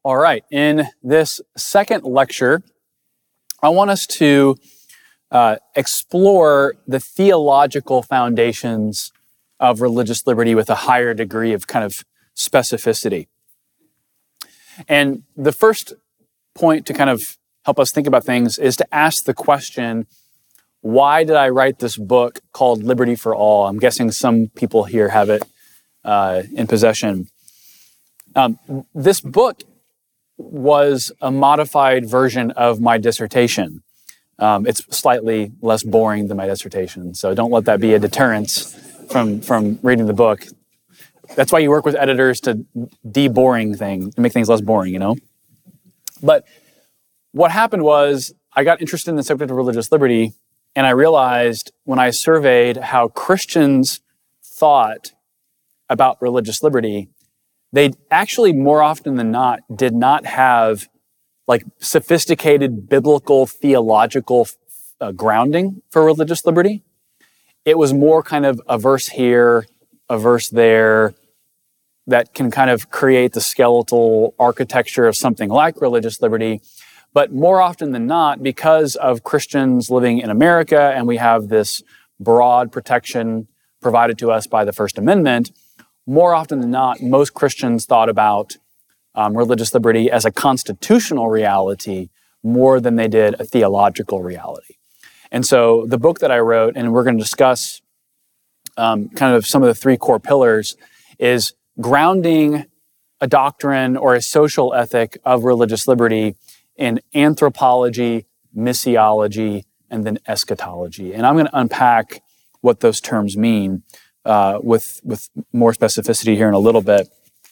All right, in this second lecture, I want us to explore the theological foundations of religious liberty with a higher degree of kind of specificity. And the first point to kind of help us think about things is to ask the question, why did I write this book called Liberty for All? I'm guessing some people here have it in possession. This book was a modified version of my dissertation. It's slightly less boring than my dissertation, so don't let that be a deterrence from reading the book. That's why you work with editors to de-boring things, to make things less boring, you know? But what happened was I got interested in the subject of religious liberty, and I realized when I surveyed how Christians thought about religious liberty, they actually more often than not did not have like sophisticated biblical theological grounding for religious liberty. It was more kind of a verse here, a verse there that can kind of create the skeletal architecture of something like religious liberty. But more often than not, because of Christians living in America and we have this broad protection provided to us by the First Amendment, more often than not, most Christians thought about religious liberty as a constitutional reality more than they did a theological reality. And so the book that I wrote, and we're going to discuss kind of some of the three core pillars, is grounding a doctrine or a social ethic of religious liberty in anthropology, missiology, and then eschatology. And I'm going to unpack what those terms mean with more specificity here in a little bit.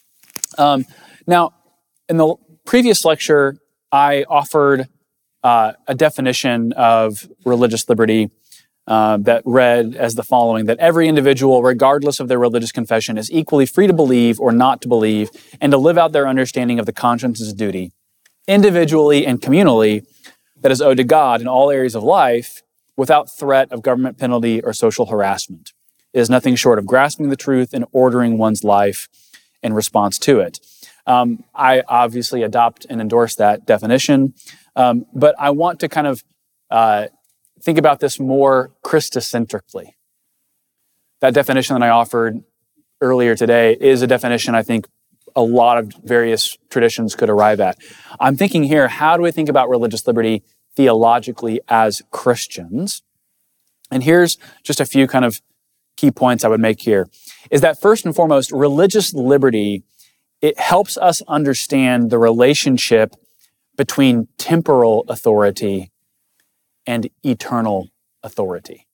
Now, in the previous lecture, I offered a definition of religious liberty that read as the following, that every individual, regardless of their religious confession, is equally free to believe or not to believe and to live out their understanding of the conscience's duty, individually and communally, that is owed to God in all areas of life without threat of government penalty or social harassment. It is nothing short of grasping the truth and ordering one's life in response to it. I obviously adopt and endorse that definition, but I want to kind of think about this more Christocentrically. That definition that I offered earlier today is a definition I think a lot of various traditions could arrive at. I'm thinking here, how do we think about religious liberty theologically as Christians? And here's just a few kind of key points I would make here, is that first and foremost, religious liberty, it helps us understand the relationship between temporal authority and eternal authority.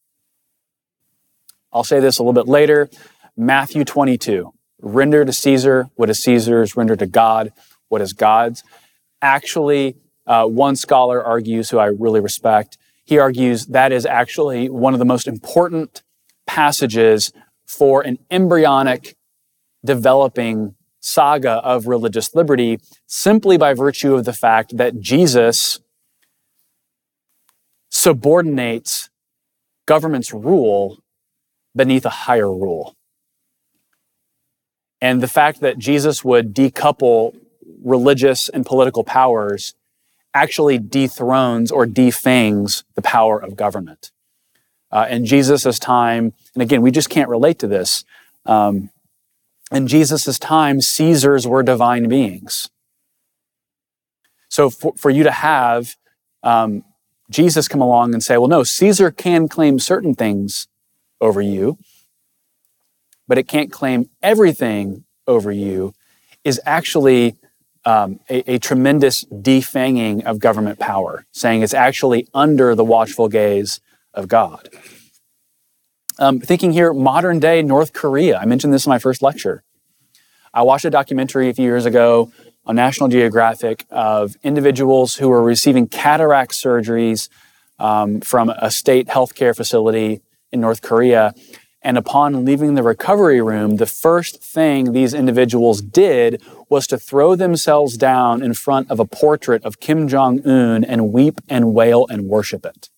I'll say this a little bit later. Matthew 22, render to Caesar what is Caesar's, render to God what is God's. Actually, one scholar argues, who I really respect, he argues that is actually one of the most important passages for an embryonic developing saga of religious liberty, simply by virtue of the fact that Jesus subordinates government's rule beneath a higher rule. And the fact that Jesus would decouple religious and political powers actually dethrones or defangs the power of government. In Jesus' time, and again, we just can't relate to this. In Jesus' time, Caesars were divine beings. So for you to have Jesus come along and say, well, no, Caesar can claim certain things over you, but it can't claim everything over you, is actually a tremendous defanging of government power, saying it's actually under the watchful gaze of God. Thinking here, modern day North Korea. I mentioned this in my first lecture. I watched a documentary a few years ago on National Geographic of individuals who were receiving cataract surgeries from a state healthcare facility in North Korea. And upon leaving the recovery room, the first thing these individuals did was to throw themselves down in front of a portrait of Kim Jong-un and weep and wail and worship it.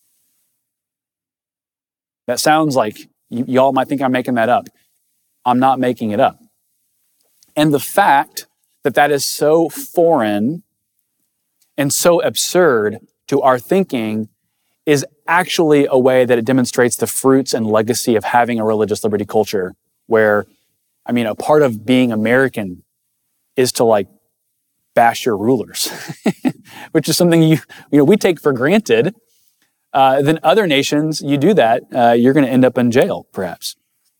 That sounds like, y'all might think I'm making that up. I'm not making it up. And the fact that is so foreign and so absurd to our thinking is actually a way that it demonstrates the fruits and legacy of having a religious liberty culture where, a part of being American is to bash your rulers, which is something we take for granted. Then other nations, you do that, you're going to end up in jail, perhaps.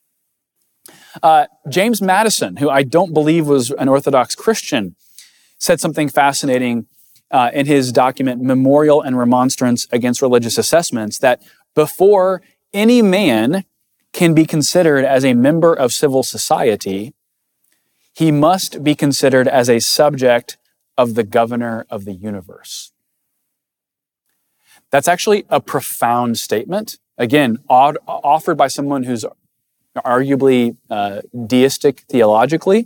James Madison, who I don't believe was an Orthodox Christian, said something fascinating in his document, Memorial and Remonstrance Against Religious Assessments, that before any man can be considered as a member of civil society, he must be considered as a subject of the governor of the universe. That's actually a profound statement. Again, offered by someone who's arguably deistic theologically.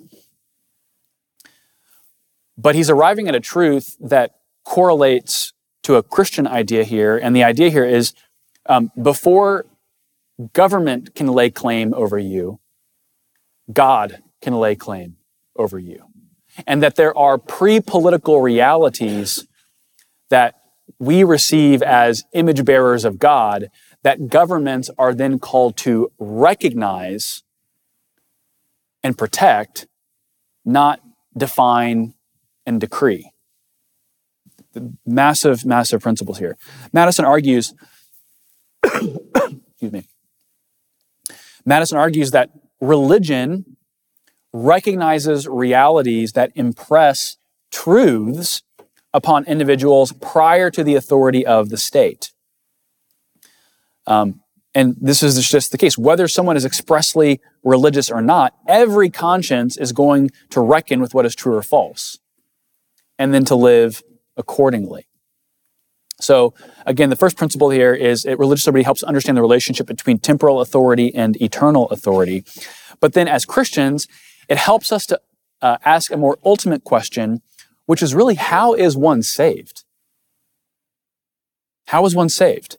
But he's arriving at a truth that correlates to a Christian idea here. And the idea here is before government can lay claim over you, God can lay claim over you. And that there are pre-political realities that we receive as image bearers of God that governments are then called to recognize and protect, not define and decree. The massive, massive principles here. Madison argues, excuse me. Madison argues that religion recognizes realities that impress truths upon individuals prior to the authority of the state. And this is just the case. Whether someone is expressly religious or not, every conscience is going to reckon with what is true or false, and then to live accordingly. So again, the first principle here is religious liberty helps understand the relationship between temporal authority and eternal authority. But then as Christians, it helps us to ask a more ultimate question, which is really, how is one saved? How is one saved?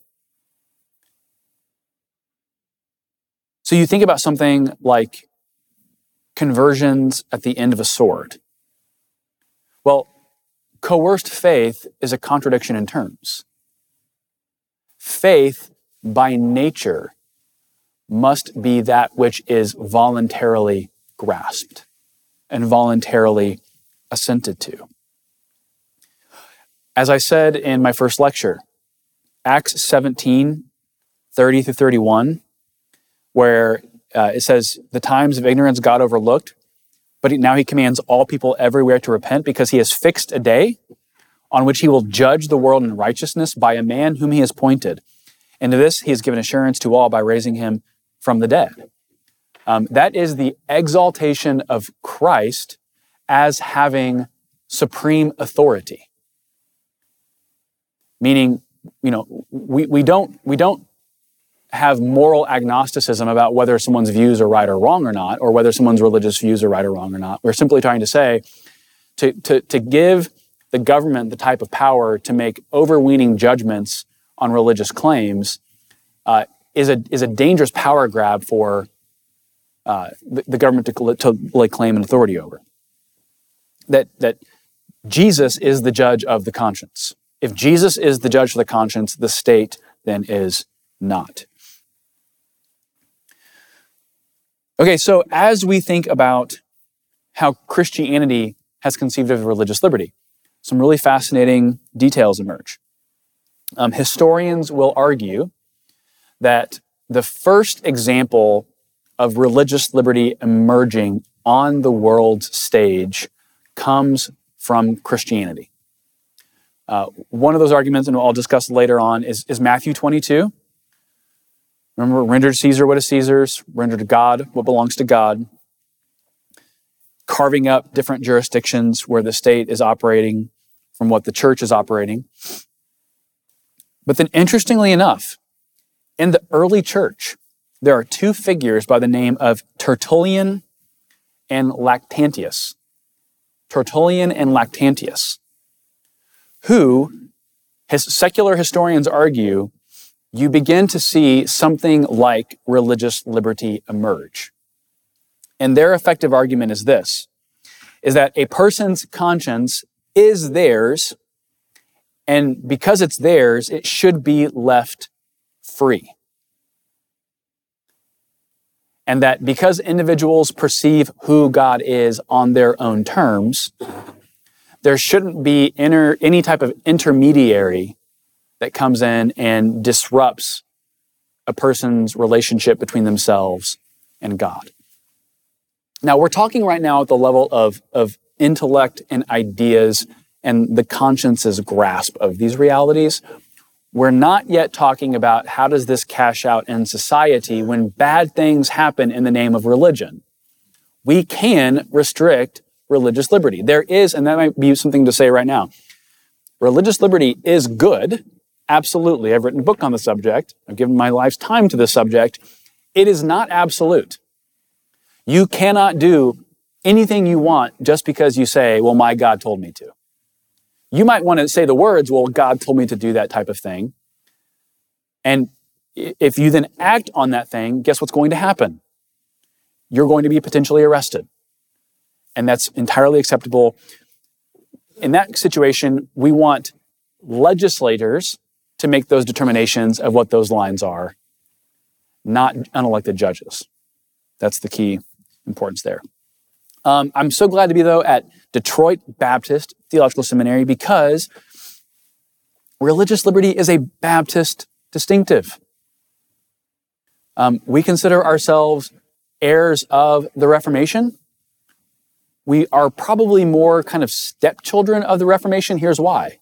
So you think about something like conversions at the end of a sword. Well, coerced faith is a contradiction in terms. Faith, by nature, must be that which is voluntarily grasped and voluntarily assented to. As I said in my first lecture, Acts 17, 30 through 31, where it says, the times of ignorance God overlooked, but now he commands all people everywhere to repent because he has fixed a day on which he will judge the world in righteousness by a man whom he has appointed. And to this he has given assurance to all by raising him from the dead. That is the exaltation of Christ as having supreme authority. Meaning, we don't have moral agnosticism about whether someone's views are right or wrong or not, or whether someone's religious views are right or wrong or not. We're simply trying to say, to give the government the type of power to make overweening judgments on religious claims is a dangerous power grab for the government to lay claim and authority over. That Jesus is the judge of the conscience. If Jesus is the judge for the conscience, the state then is not. Okay, so as we think about how Christianity has conceived of religious liberty, some really fascinating details emerge. Historians will argue that the first example of religious liberty emerging on the world's stage comes from Christianity. One of those arguments, and I'll discuss later on, is Matthew 22. Remember, render to Caesar what is Caesar's, render to God what belongs to God. Carving up different jurisdictions where the state is operating from what the church is operating. But then, interestingly enough, in the early church, there are two figures by the name of Tertullian and Lactantius. Tertullian and Lactantius, who, secular historians argue, you begin to see something like religious liberty emerge. And their effective argument is this. is that a person's conscience is theirs, and because it's theirs, it should be left free. And that because individuals perceive who God is on their own terms, there shouldn't be any type of intermediary that comes in and disrupts a person's relationship between themselves and God. Now, we're talking right now at the level of intellect and ideas and the conscience's grasp of these realities. We're not yet talking about how does this cash out in society when bad things happen in the name of religion. We can restrict religious liberty. There is, and that might be something to say right now, religious liberty is good. Absolutely. I've written a book on the subject. I've given my life's time to this subject. It is not absolute. You cannot do anything you want just because you say, well, my God told me to. You might want to say the words, well, God told me to do that type of thing. And if you then act on that thing, guess what's going to happen? You're going to be potentially arrested. And that's entirely acceptable. In that situation, we want legislators to make those determinations of what those lines are, not unelected judges. That's the key importance there. I'm so glad to be, though, at Detroit Baptist Theological Seminary because religious liberty is a Baptist distinctive. We consider ourselves heirs of the Reformation. We are probably more kind of stepchildren of the Reformation. Here's why.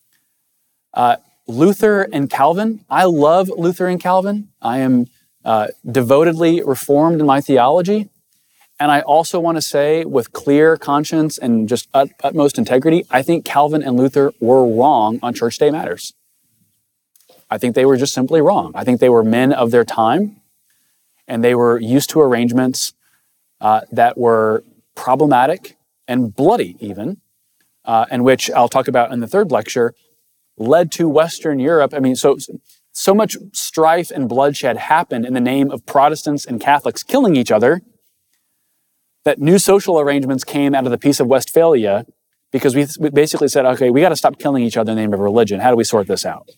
Luther and Calvin. I love Luther and Calvin. I am devotedly reformed in my theology. And I also want to say with clear conscience and just utmost integrity, I think Calvin and Luther were wrong on church state matters. I think they were just simply wrong. I think they were men of their time, and they were used to arrangements that were problematic and bloody even, and which I'll talk about in the third lecture, led to Western Europe. I mean, so much strife and bloodshed happened in the name of Protestants and Catholics killing each other that new social arrangements came out of the Peace of Westphalia because we basically said, okay, we got to stop killing each other in the name of religion. How do we sort this out?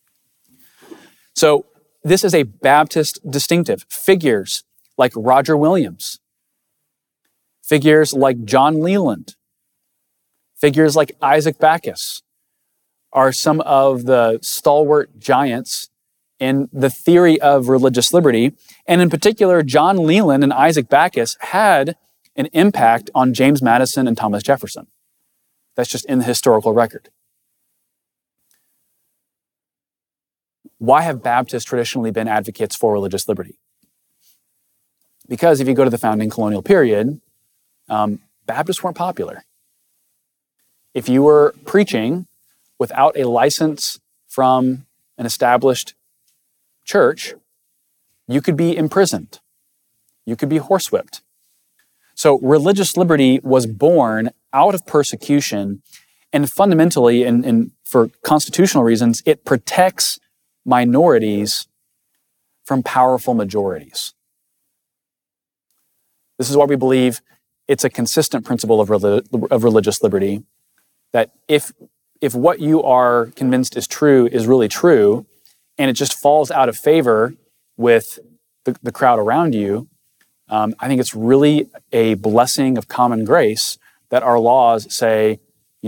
So this is a Baptist distinctive. Figures like Roger Williams, figures like John Leland, figures like Isaac Backus are some of the stalwart giants in the theory of religious liberty. And in particular, John Leland and Isaac Backus had an impact on James Madison and Thomas Jefferson. That's just in the historical record. Why have Baptists traditionally been advocates for religious liberty? Because if you go to the founding colonial period, Baptists weren't popular. If you were preaching without a license from an established church, you could be imprisoned. You could be horsewhipped. So religious liberty was born out of persecution, and fundamentally, and for constitutional reasons, it protects minorities from powerful majorities. This is why we believe it's a consistent principle of religious liberty, that if what you are convinced is true is really true, and it just falls out of favor with the crowd around you, I think it's really a blessing of common grace that our laws say,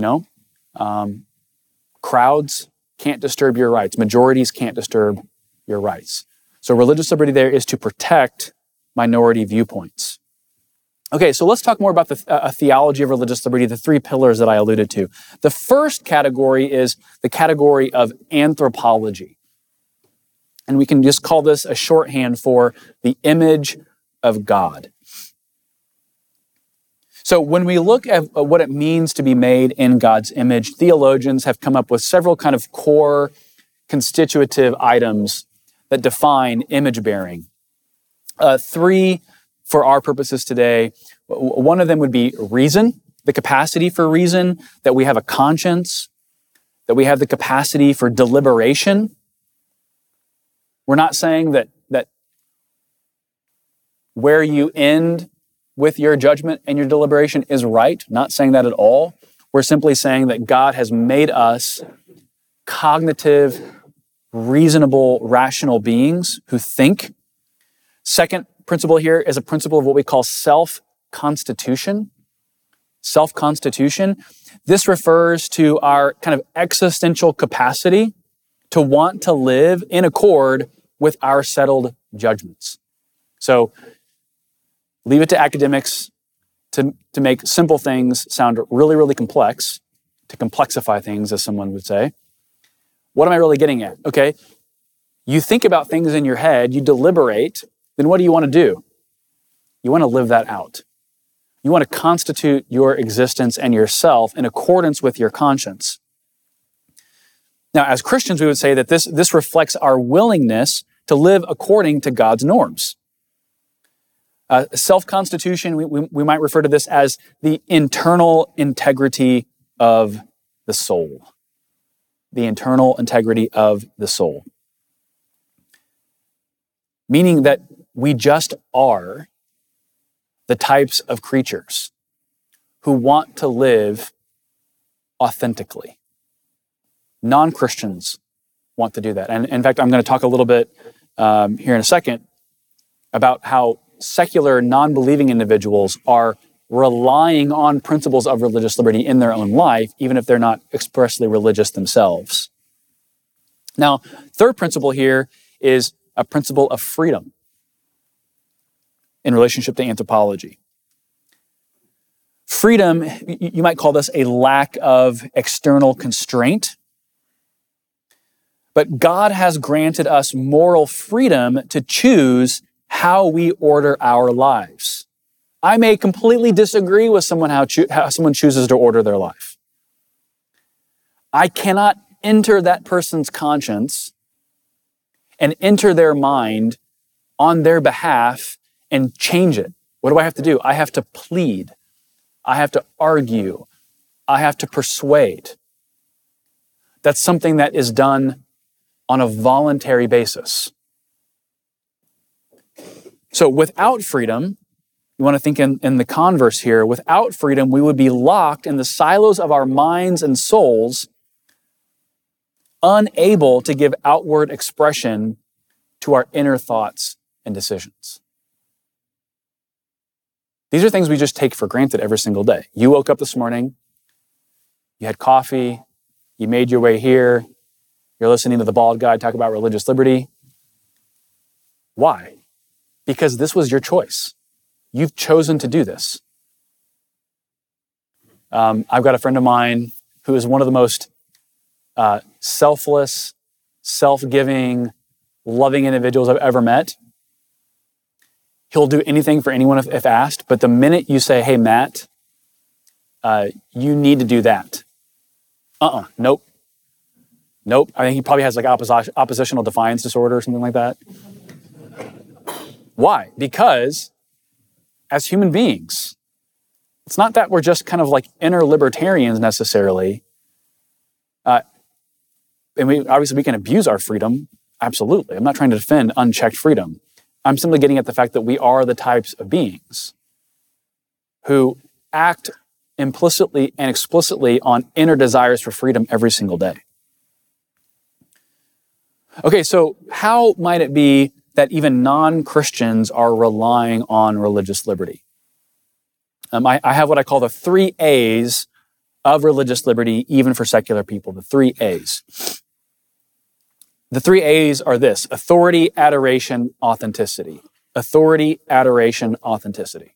crowds can't disturb your rights. Majorities can't disturb your rights. So religious liberty there is to protect minority viewpoints. Okay, so let's talk more about a theology of religious liberty, the three pillars that I alluded to. The first category is the category of anthropology. And we can just call this a shorthand for the image of God. So when we look at what it means to be made in God's image, theologians have come up with several kind of core constitutive items that define image bearing. Three for our purposes today. One of them would be reason, the capacity for reason, that we have a conscience, that we have the capacity for deliberation. We're not saying that where you end with your judgment and your deliberation is right. Not saying that at all. We're simply saying that God has made us cognitive, reasonable, rational beings who think. Second principle here is a principle of what we call self-constitution. Self-constitution. This refers to our kind of existential capacity to want to live in accord with our settled judgments. So leave it to academics to make simple things sound really, really complex, to complexify things, as someone would say. What am I really getting at? Okay, you think about things in your head, you deliberate, then what do you want to do? You want to live that out. You want to constitute your existence and yourself in accordance with your conscience. Now, as Christians, we would say that this reflects our willingness to live according to God's norms. Self-constitution, we might refer to this as the internal integrity of the soul. The internal integrity of the soul. Meaning that we just are the types of creatures who want to live authentically. Non-Christians want to do that. And in fact, I'm going to talk a little bit here in a second about how secular, non-believing individuals are relying on principles of religious liberty in their own life, even if they're not expressly religious themselves. Now, third principle here is a principle of freedom in relationship to anthropology. Freedom, you might call this a lack of external constraint, but God has granted us moral freedom to choose how we order our lives. I may completely disagree with someone how someone chooses to order their life. I cannot enter that person's conscience and enter their mind on their behalf and change it. What do I have to do? I have to plead. I have to argue. I have to persuade. That's something that is done on a voluntary basis. So without freedom, you want to think in the converse here, without freedom, we would be locked in the silos of our minds and souls, unable to give outward expression to our inner thoughts and decisions. These are things we just take for granted every single day. You woke up this morning, you had coffee, you made your way here, you're listening to the bald guy talk about religious liberty. Why? Because this was your choice. You've chosen to do this. I've got a friend of mine who is one of the most selfless, self-giving, loving individuals I've ever met. He'll do anything for anyone if asked, but the minute you say, hey, Matt, you need to do that. Nope. I think he probably has like oppositional defiance disorder or something like that. Why? Because as human beings, it's not that we're just kind of like inner libertarians necessarily. And we can abuse our freedom. Absolutely. I'm not trying to defend unchecked freedom. I'm simply getting at the fact that we are the types of beings who act implicitly and explicitly on inner desires for freedom every single day. Okay, so how might it be that even non-Christians are relying on religious liberty? I have what I call the 3 A's of religious liberty, even for secular people, the 3 A's. The 3 A's are this: authority, adoration, authenticity. Authority, adoration, authenticity.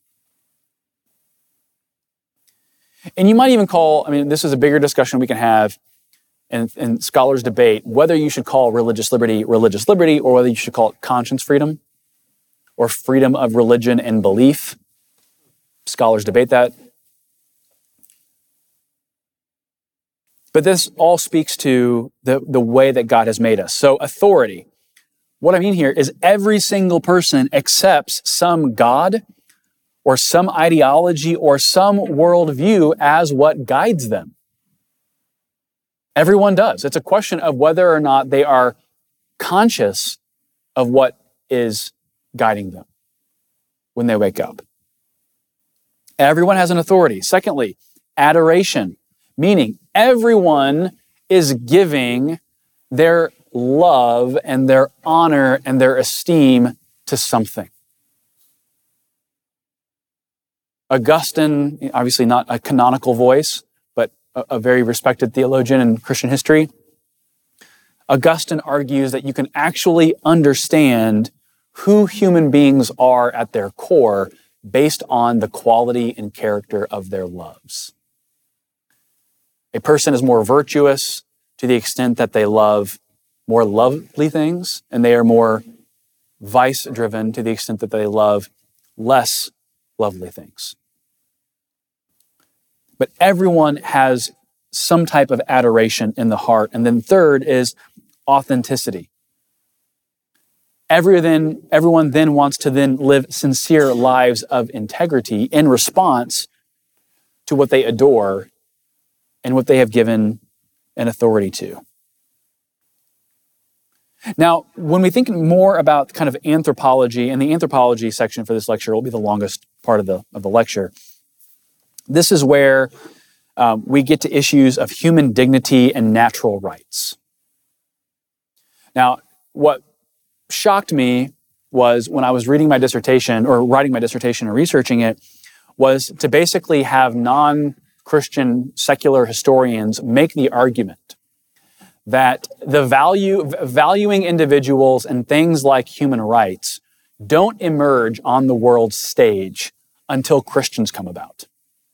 And you might even call, this is a bigger discussion we can have, and scholars debate whether you should call religious liberty, or whether you should call it conscience freedom or freedom of religion and belief. Scholars debate that. But this all speaks to the way that God has made us. So authority. What I mean here is every single person accepts some God or some ideology or some worldview as what guides them. Everyone does. It's a question of whether or not they are conscious of what is guiding them when they wake up. Everyone has an authority. Secondly, adoration, meaning everyone is giving their love and their honor and their esteem to something. Augustine, obviously not a canonical voice, but a very respected theologian in Christian history. Augustine argues that you can actually understand who human beings are at their core based on the quality and character of their loves. A person is more virtuous to the extent that they love more lovely things, and they are more vice-driven to the extent that they love less lovely things. But everyone has some type of adoration in the heart. And then third is authenticity. Everyone then wants to then live sincere lives of integrity in response to what they adore and what they have given an authority to. Now, when we think more about kind of anthropology, and the anthropology section for this lecture will be the longest part of the lecture, this is where we get to issues of human dignity and natural rights. Now, what shocked me was when I was reading my dissertation, or writing my dissertation and researching it, was to basically have non-Christian secular historians make the argument that the valuing individuals and things like human rights don't emerge on the world stage until Christians come about.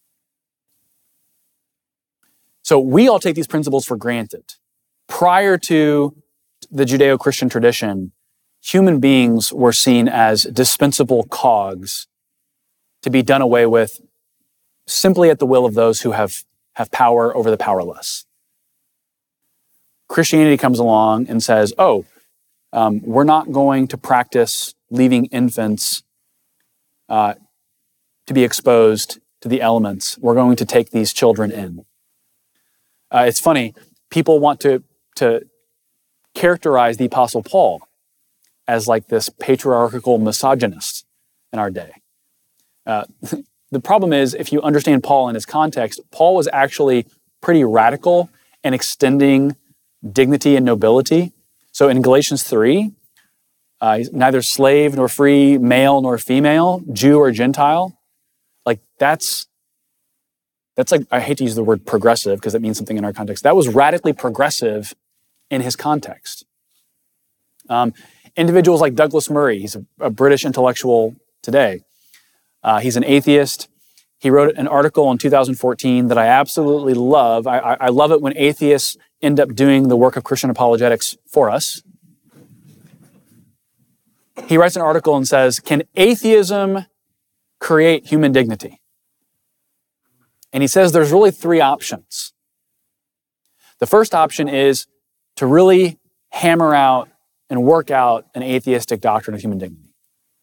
So we all take these principles for granted. Prior to the Judeo-Christian tradition, human beings were seen as dispensable cogs to be done away with simply at the will of those who have power over the powerless. Christianity comes along and says, we're not going to practice leaving infants to be exposed to the elements. We're going to take these children in. It's funny, people want to characterize the Apostle Paul as like this patriarchal misogynist in our day. The problem is, if you understand Paul in his context, Paul was actually pretty radical in extending dignity and nobility. So in Galatians 3, he's neither slave nor free, male nor female, Jew or Gentile. Like that's like, I hate to use the word progressive because it means something in our context. That was radically progressive in his context. Individuals like Douglas Murray, he's a British intellectual today. He's an atheist. He wrote an article in 2014 that I absolutely love. I love it when atheists end up doing the work of Christian apologetics for us. He writes an article and says, "Can atheism create human dignity?" And he says there's really three options. The first option is to really hammer out and work out an atheistic doctrine of human dignity.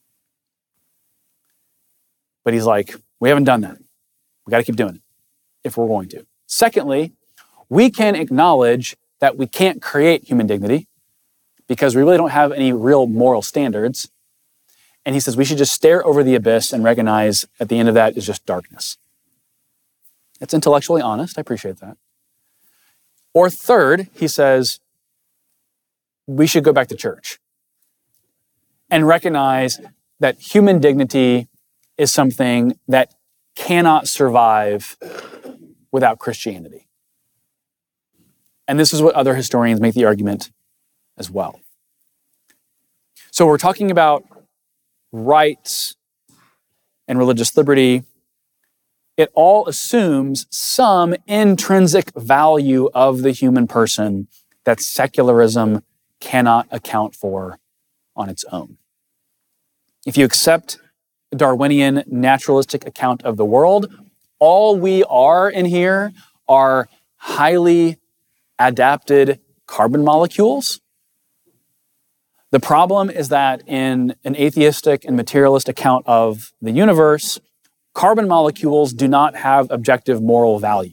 But he's like, we haven't done that. We got to keep doing it if we're going to. Secondly, we can acknowledge that we can't create human dignity because we really don't have any real moral standards. And he says we should just stare over the abyss and recognize at the end of that is just darkness. It's intellectually honest. I appreciate that. Or third, he says, we should go back to church and recognize that human dignity is something that cannot survive without Christianity. And this is what other historians make the argument as well. So we're talking about rights and religious liberty. It all assumes some intrinsic value of the human person that secularism cannot account for on its own. If you accept a Darwinian naturalistic account of the world, all we are in here are highly adapted carbon molecules. The problem is that in an atheistic and materialist account of the universe, carbon molecules do not have objective moral value.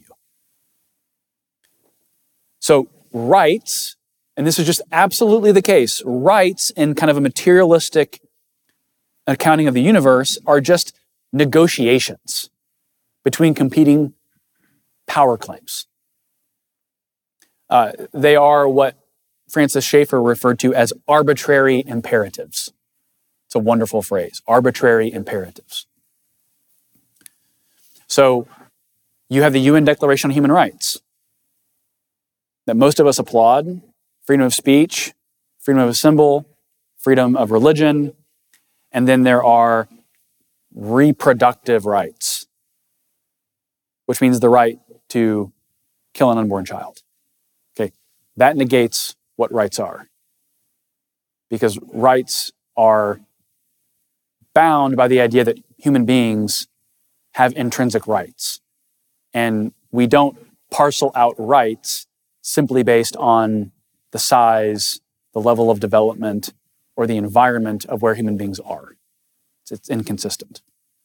So rights, and this is just absolutely the case, rights in kind of a materialistic accounting of the universe are just negotiations. between competing power claims. They are what Francis Schaeffer referred to as arbitrary imperatives. It's a wonderful phrase, arbitrary imperatives. So you have the UN Declaration on Human Rights that most of us applaud: freedom of speech, freedom of assembly, freedom of religion, and then there are reproductive rights, which means the right to kill an unborn child. Okay, that negates what rights are, because rights are bound by the idea that human beings have intrinsic rights, and we don't parcel out rights simply based on the size, the level of development, or the environment of where human beings are. It's inconsistent.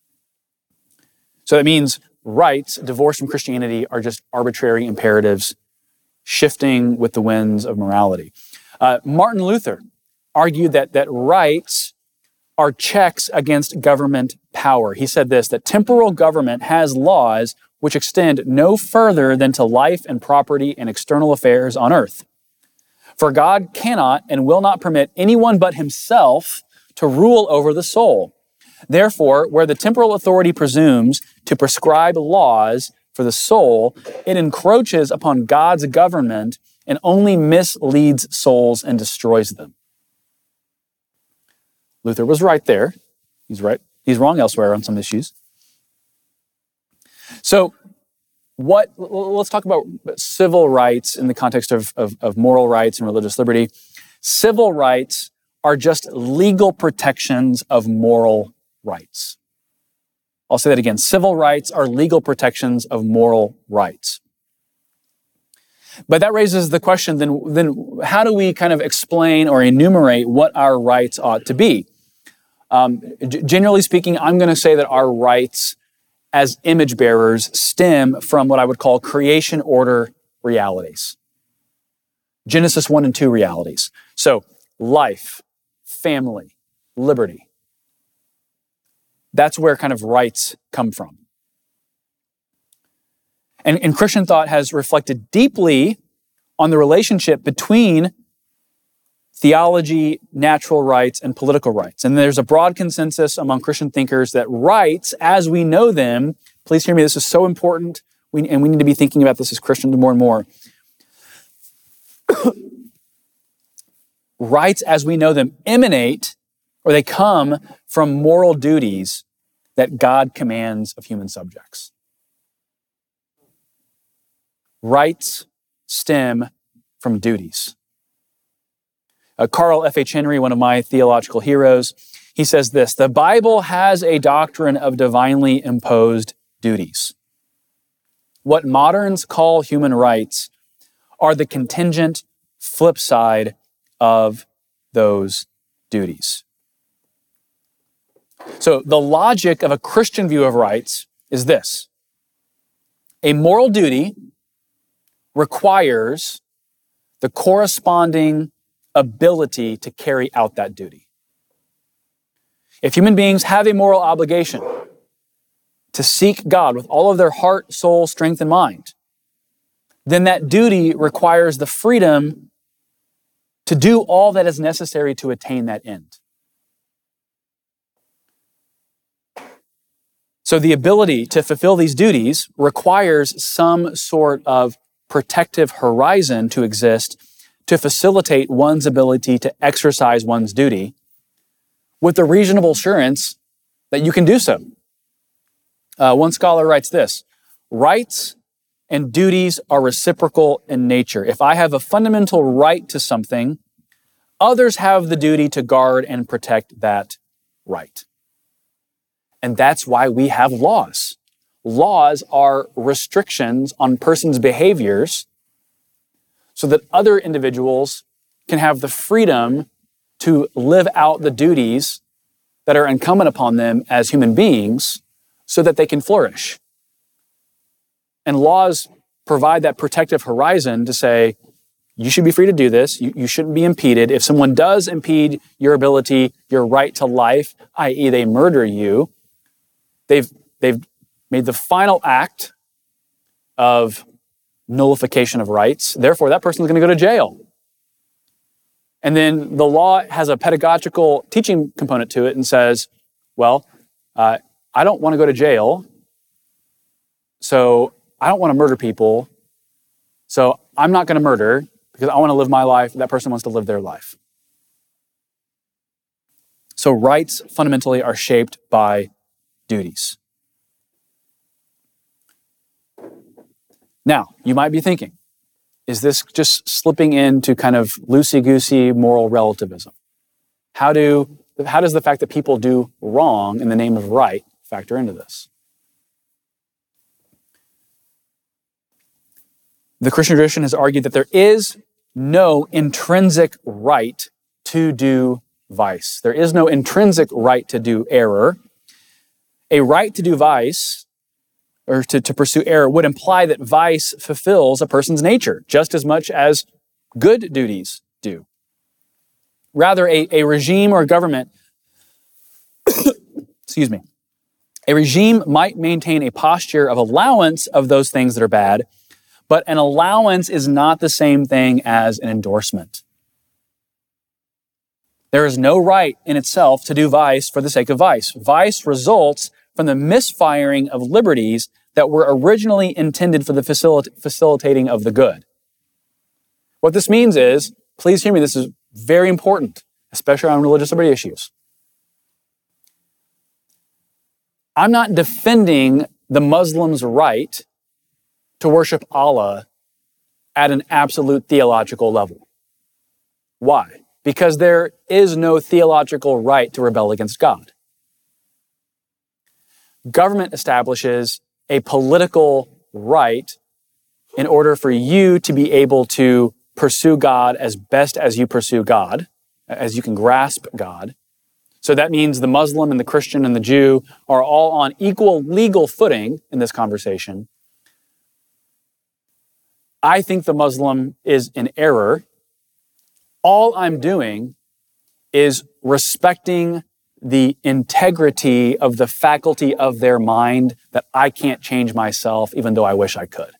So that means rights, divorced from Christianity, are just arbitrary imperatives shifting with the winds of morality. Martin Luther argued that rights are checks against government power. He said this, that temporal government has laws which extend no further than to life and property and external affairs on earth. For God cannot and will not permit anyone but himself to rule over the soul. Therefore, where the temporal authority presumes to prescribe laws for the soul, it encroaches upon God's government and only misleads souls and destroys them. Luther was right there. He's right. He's wrong elsewhere on some issues. So let's talk about civil rights in the context of moral rights and religious liberty. Civil rights are just legal protections of moral rights. I'll say that again. Civil rights are legal protections of moral rights. But that raises the question, then how do we kind of explain or enumerate what our rights ought to be? Generally speaking, I'm going to say that our rights as image bearers stem from what I would call creation order realities. Genesis 1 and 2 realities. So life, family, liberty. That's where kind of rights come from. And Christian thought has reflected deeply on the relationship between theology, natural rights, and political rights. And there's a broad consensus among Christian thinkers that rights, as we know them, please hear me, this is so important, and we need to be thinking about this as Christians more and more. Rights, as we know them, emanate, or they come from moral duties that God commands of human subjects. Rights stem from duties. Carl F.H. Henry, one of my theological heroes, he says this: the Bible has a doctrine of divinely imposed duties. What moderns call human rights are the contingent flip side of those duties. So the logic of a Christian view of rights is this: a moral duty requires the corresponding ability to carry out that duty. If human beings have a moral obligation to seek God with all of their heart, soul, strength, and mind, then that duty requires the freedom to do all that is necessary to attain that end. So the ability to fulfill these duties requires some sort of protective horizon to exist to facilitate one's ability to exercise one's duty with the reasonable assurance that you can do so. One scholar writes this: rights and duties are reciprocal in nature. If I have a fundamental right to something, others have the duty to guard and protect that right. And that's why we have laws. Laws are restrictions on persons' behaviors so that other individuals can have the freedom to live out the duties that are incumbent upon them as human beings so that they can flourish. And laws provide that protective horizon to say, you should be free to do this, you shouldn't be impeded. If someone does impede your ability, your right to life, i.e. they murder you, they've made the final act of nullification of rights. Therefore, that person is going to go to jail. And then the law has a pedagogical teaching component to it and says, well, I don't want to go to jail, so I don't want to murder people, so I'm not going to murder because I want to live my life. That person wants to live their life. So rights fundamentally are shaped by duties. Now, you might be thinking, is this just slipping into kind of loosey-goosey moral relativism? How does the fact that people do wrong in the name of right factor into this? The Christian tradition has argued that there is no intrinsic right to do vice. There is no intrinsic right to do error. A right to do vice, or to pursue error, would imply that vice fulfills a person's nature just as much as good duties do. Rather, a regime or a government, excuse me, a regime might maintain a posture of allowance of those things that are bad, but an allowance is not the same thing as an endorsement. There is no right in itself to do vice for the sake of vice. Vice results from the misfiring of liberties that were originally intended for the facilitating of the good. What this means is, please hear me, this is very important, especially on religious liberty issues. I'm not defending the Muslim's right to worship Allah at an absolute theological level. Why? Because there is no theological right to rebel against God. Government establishes a political right in order for you to be able to pursue God as best as you pursue God, as you can grasp God. So that means the Muslim and the Christian and the Jew are all on equal legal footing in this conversation. I think the Muslim is in error. All I'm doing is respecting the integrity of the faculty of their mind that I can't change myself, even though I wish I could.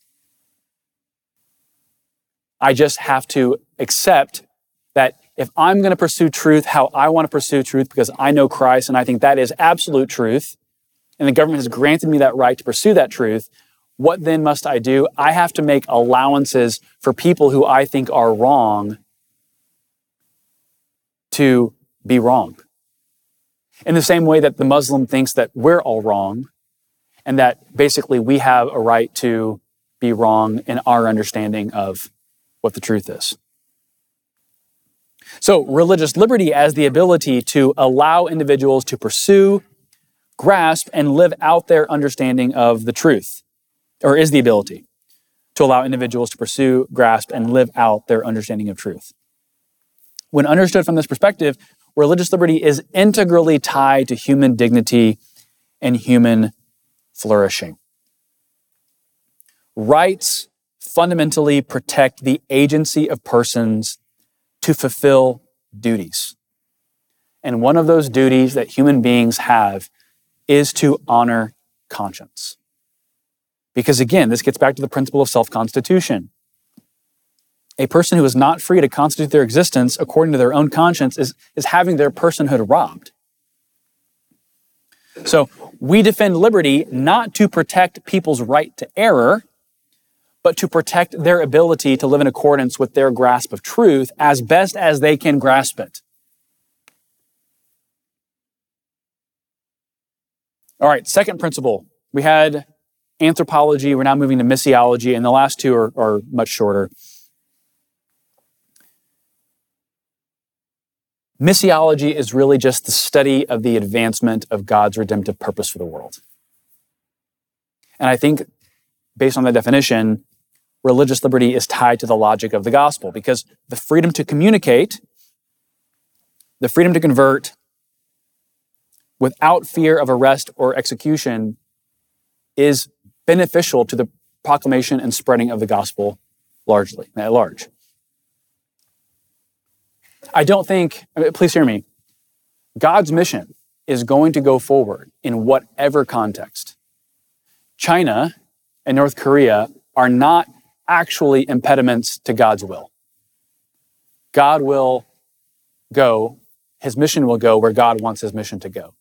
I just have to accept that if I'm going to pursue truth how I want to pursue truth because I know Christ and I think that is absolute truth, and the government has granted me that right to pursue that truth, what then must I do? I have to make allowances for people who I think are wrong to be wrong. In the same way that the Muslim thinks that we're all wrong and that basically we have a right to be wrong in our understanding of what the truth is. So religious liberty as the ability to allow individuals to pursue, grasp, and live out their understanding of the truth, or is the ability to allow individuals to pursue, grasp, and live out their understanding of truth. When understood from this perspective, religious liberty is integrally tied to human dignity and human flourishing. Rights fundamentally protect the agency of persons to fulfill duties. And one of those duties that human beings have is to honor conscience. Because again, this gets back to the principle of self-constitution. A person who is not free to constitute their existence according to their own conscience is having their personhood robbed. So we defend liberty not to protect people's right to error, but to protect their ability to live in accordance with their grasp of truth as best as they can grasp it. All right, second principle. We had anthropology, we're now moving to missiology, and the last two are much shorter. Missiology is really just the study of the advancement of God's redemptive purpose for the world. And I think, based on that definition, religious liberty is tied to the logic of the gospel, because the freedom to communicate, the freedom to convert without fear of arrest or execution is beneficial to the proclamation and spreading of the gospel at large. I don't think, please hear me, God's mission is going to go forward in whatever context. China and North Korea are not actually impediments to God's will. God will go, his mission will go where God wants his mission to go.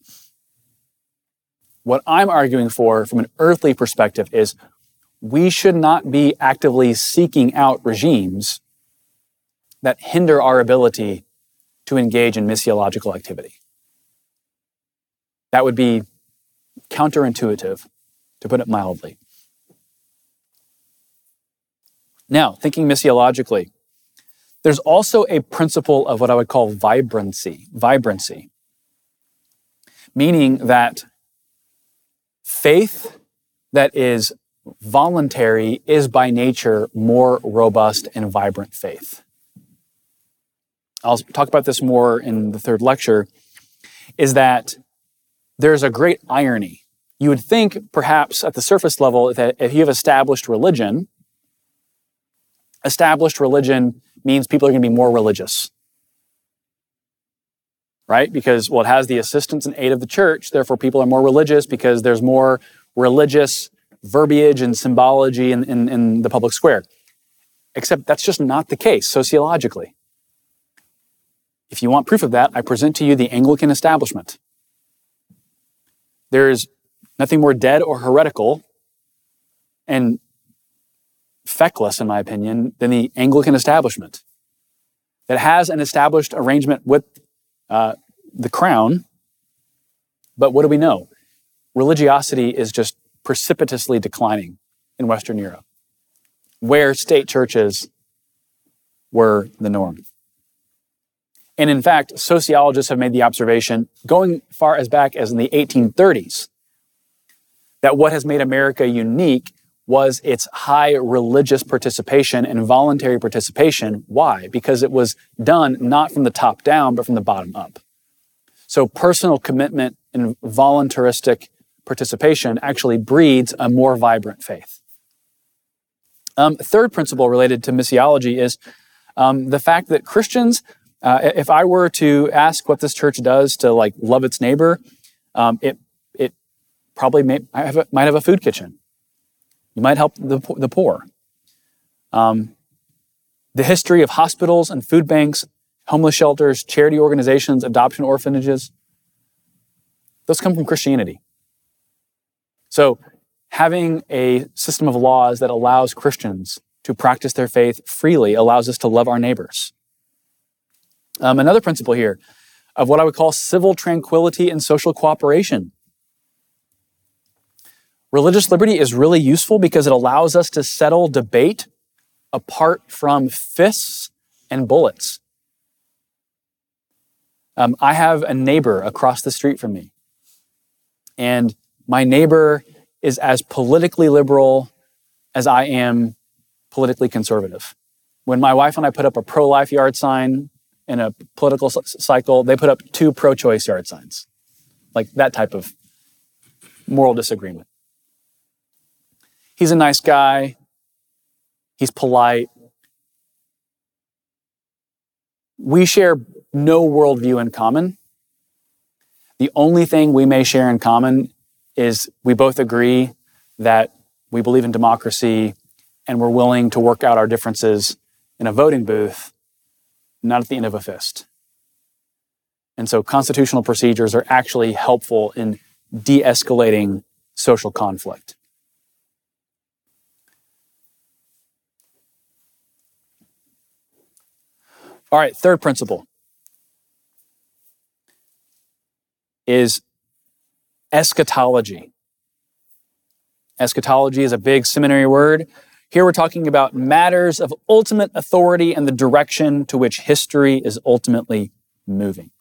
What I'm arguing for from an earthly perspective is we should not be actively seeking out regimes that hinder our ability to engage in missiological activity. That would be counterintuitive, to put it mildly. Now, thinking missiologically, there's also a principle of what I would call vibrancy, meaning that faith that is voluntary is by nature more robust and vibrant faith. I'll talk about this more in the third lecture, is that there's a great irony. You would think perhaps at the surface level that if you have established religion means people are going to be more religious. Right? Because, well, it has the assistance and aid of the church, therefore people are more religious because there's more religious verbiage and symbology in the public square. Except that's just not the case sociologically. If you want proof of that, I present to you the Anglican establishment. There's nothing more dead or heretical and feckless, in my opinion, than the Anglican establishment that has an established arrangement with the crown. But what do we know? Religiosity is just precipitously declining in Western Europe, where state churches were the norm. And in fact, sociologists have made the observation, going far as back as in the 1830s, that what has made America unique was its high religious participation and voluntary participation. Why? Because it was done not from the top down, but from the bottom up. So personal commitment and voluntaristic participation actually breeds a more vibrant faith. Third principle related to missiology is the fact that Christians, if I were to ask what this church does to love its neighbor, it probably might have a food kitchen. You might help the poor. The history of hospitals and food banks, homeless shelters, charity organizations, adoption orphanages, those come from Christianity. So having a system of laws that allows Christians to practice their faith freely allows us to love our neighbors. Another principle here of what I would call civil tranquility and social cooperation. Religious liberty is really useful because it allows us to settle debate apart from fists and bullets. I have a neighbor across the street from me, and my neighbor is as politically liberal as I am politically conservative. When my wife and I put up a pro-life yard sign in a political cycle, they put up 2 pro-choice yard signs. Like that type of moral disagreement. He's a nice guy. He's polite. We share no worldview in common. The only thing we may share in common is we both agree that we believe in democracy and we're willing to work out our differences in a voting booth, not at the end of a fist. And so constitutional procedures are actually helpful in de-escalating social conflict. All right, third principle is eschatology. Eschatology is a big seminary word. Here we're talking about matters of ultimate authority and the direction to which history is ultimately moving.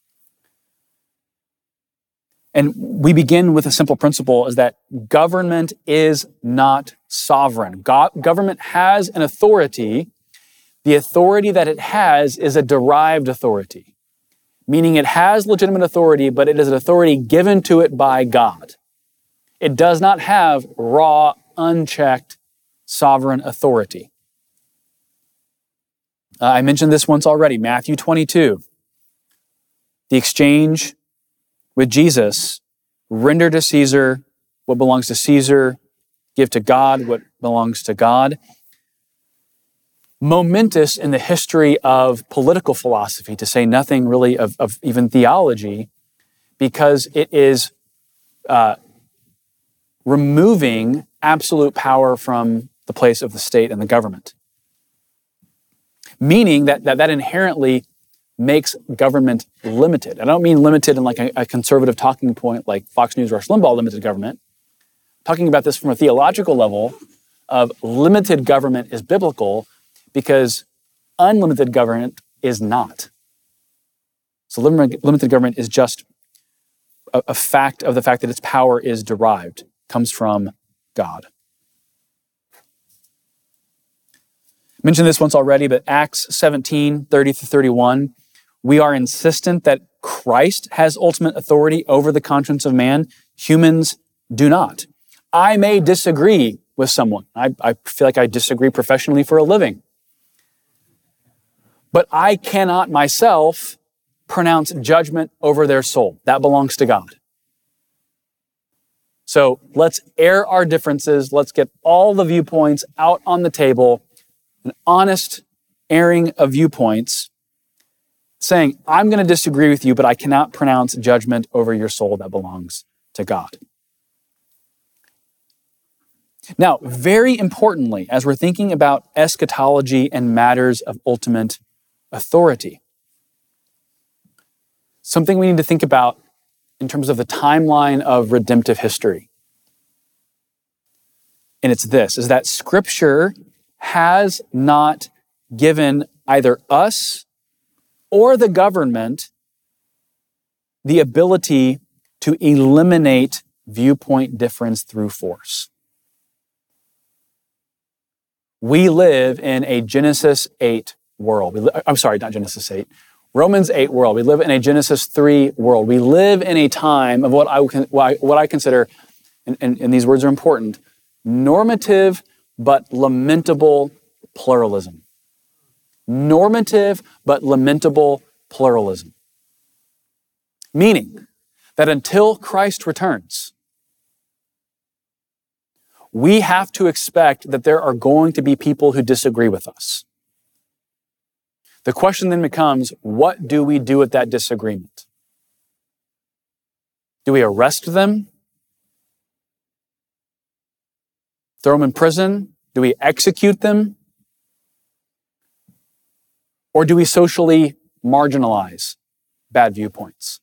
And we begin with a simple principle, is that government is not sovereign. Government has an authority. The authority that it has is a derived authority, meaning it has legitimate authority, but it is an authority given to it by God. It does not have raw, unchecked, sovereign authority. I mentioned this once already, Matthew 22. The exchange with Jesus: render to Caesar what belongs to Caesar, give to God what belongs to God. Momentous in the history of political philosophy, to say nothing really of even theology, because it is removing absolute power from the place of the state and the government. Meaning that inherently makes government limited. I don't mean limited in like a conservative talking point like Fox News, Rush Limbaugh limited government. I'm talking about this from a theological level of limited government is biblical because unlimited government is not. So limited government is just a fact of the fact that its power is derived, comes from God. I mentioned this once already, but Acts 17, 30-31, we are insistent that Christ has ultimate authority over the conscience of man. Humans do not. I may disagree with someone. I feel like I disagree professionally for a living. But I cannot myself pronounce judgment over their soul. That belongs to God. So let's air our differences. Let's get all the viewpoints out on the table, an honest airing of viewpoints, saying, I'm going to disagree with you, but I cannot pronounce judgment over your soul. That belongs to God. Now, very importantly, as we're thinking about eschatology and matters of ultimate authority, something we need to think about in terms of the timeline of redemptive history. And it's this, is that Scripture has not given either us or the government the ability to eliminate viewpoint difference through force. We live in a Genesis 8 world. Not Genesis 8. Romans 8 world. We live in a Genesis 3 world. We live in a time of what I consider, and these words are important, normative but lamentable pluralism. Normative but lamentable pluralism. Meaning that until Christ returns, we have to expect that there are going to be people who disagree with us. The question then becomes, what do we do with that disagreement? Do we arrest them? Throw them in prison? Do we execute them? Or do we socially marginalize bad viewpoints?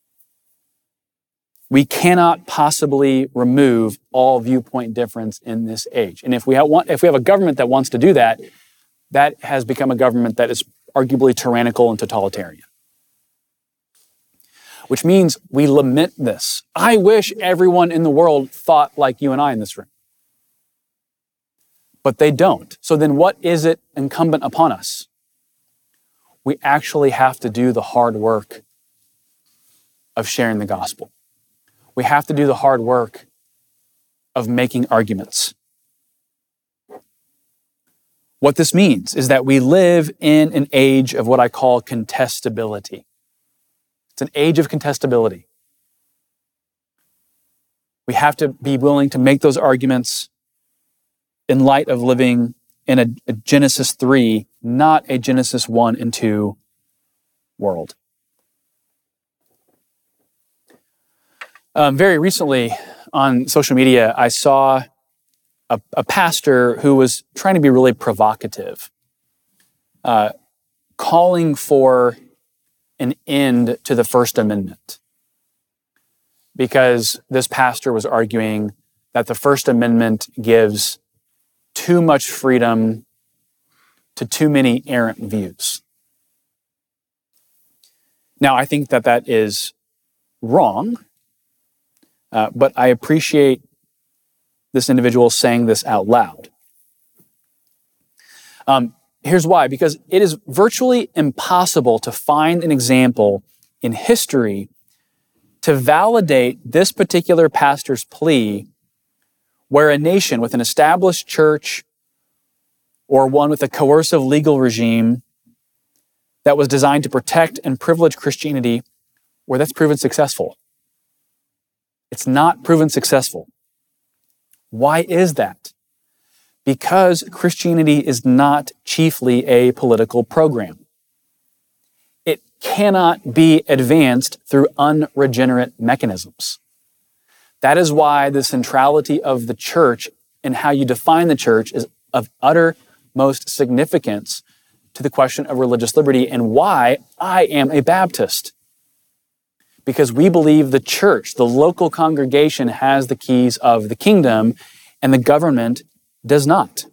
We cannot possibly remove all viewpoint difference in this age. And if we have a government that wants to do that, that has become a government that is arguably tyrannical and totalitarian. Which means we lament this. I wish everyone in the world thought like you and I in this room. But they don't. So then what is it incumbent upon us? We actually have to do the hard work of sharing the gospel. We have to do the hard work of making arguments. What this means is that we live in an age of what I call contestability. It's an age of contestability. We have to be willing to make those arguments in light of living in a Genesis 3, not a Genesis 1 and 2 world. Very recently on social media, I saw a pastor who was trying to be really provocative, calling for an end to the First Amendment. Because this pastor was arguing that the First Amendment gives too much freedom to too many errant views. Now, I think that is wrong, but I appreciate this individual saying this out loud. Here's why. Because it is virtually impossible to find an example in history to validate this particular pastor's plea where a nation with an established church or one with a coercive legal regime that was designed to protect and privilege Christianity, where that's proven successful. It's not proven successful. Why is that? Because Christianity is not chiefly a political program. It cannot be advanced through unregenerate mechanisms. That is why the centrality of the church and how you define the church is of uttermost significance to the question of religious liberty, and why I am a Baptist. Because we believe the church, the local congregation, has the keys of the kingdom, and the government does not.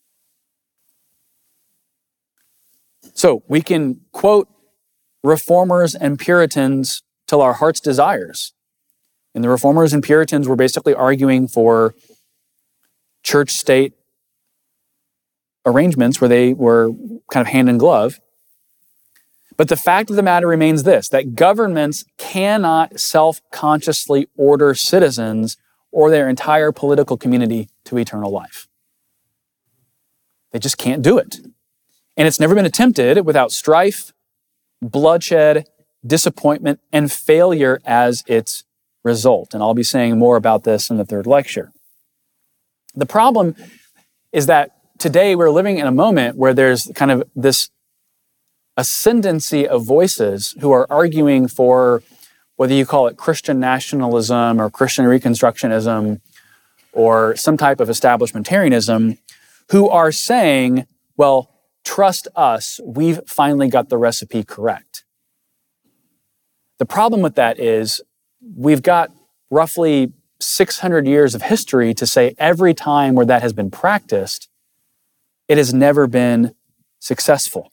So we can quote reformers and Puritans till our heart's desires. And the reformers and Puritans were basically arguing for church-state arrangements where they were kind of hand in glove. But the fact of the matter remains this, that governments cannot self-consciously order citizens or their entire political community to eternal life. They just can't do it. And it's never been attempted without strife, bloodshed, disappointment, and failure as its result. And I'll be saying more about this in the third lecture. The problem is that today we're living in a moment where there's kind of this ascendancy of voices who are arguing for whether you call it Christian nationalism or Christian reconstructionism or some type of establishmentarianism, who are saying, well, trust us, we've finally got the recipe correct. The problem with that is we've got roughly 600 years of history to say every time where that has been practiced, it has never been successful.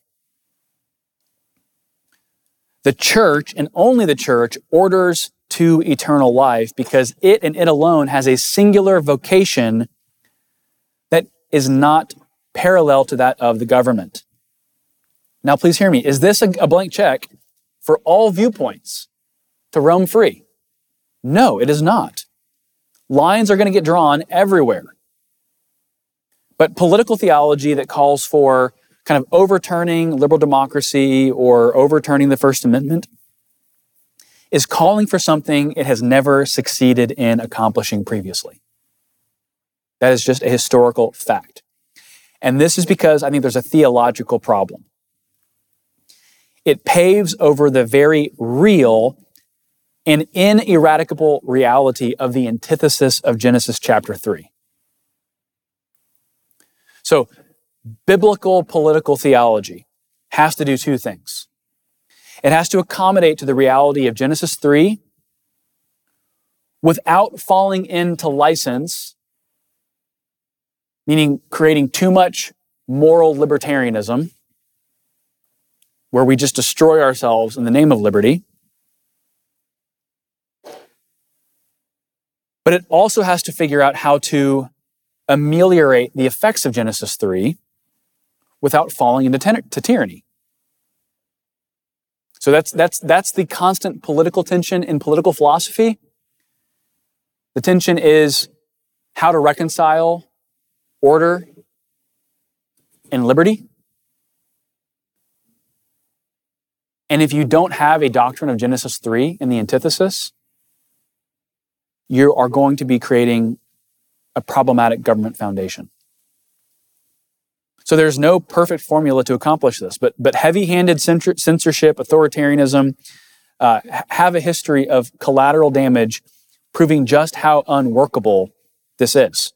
The church, and only the church, orders to eternal life because it and it alone has a singular vocation that is not parallel to that of the government. Now, please hear me. Is this a blank check for all viewpoints to roam free? No, it is not. Lines are going to get drawn everywhere. But political theology that calls for kind of overturning liberal democracy or overturning the First Amendment is calling for something it has never succeeded in accomplishing previously. That is just a historical fact. And this is because I think there's a theological problem. It paves over the very real and ineradicable reality of the antithesis of Genesis chapter 3. So, biblical political theology has to do two things. It has to accommodate to the reality of Genesis 3 without falling into license, meaning creating too much moral libertarianism, where we just destroy ourselves in the name of liberty. But it also has to figure out how to ameliorate the effects of Genesis 3 without falling into tyranny. So that's the constant political tension in political philosophy. The tension is how to reconcile order and liberty. And if you don't have a doctrine of Genesis 3 in the antithesis, you are going to be creating a problematic government foundation. So there's no perfect formula to accomplish this, but heavy-handed censorship, authoritarianism, have a history of collateral damage, proving just how unworkable this is.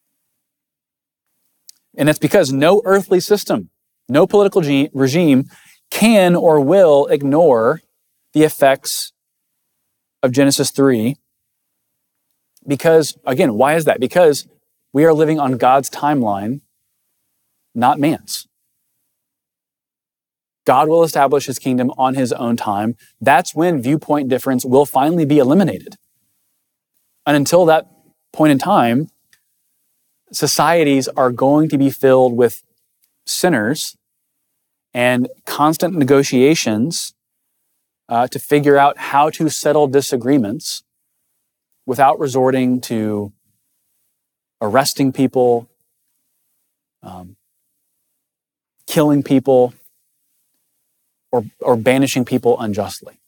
And that's because no earthly system, no political regime can or will ignore the effects of Genesis 3. Because, again, why is that? Because we are living on God's timeline, not man's. God will establish his kingdom on his own time. That's when viewpoint difference will finally be eliminated. And until that point in time, societies are going to be filled with sinners and constant negotiations to figure out how to settle disagreements without resorting to arresting people, killing people, or banishing people unjustly.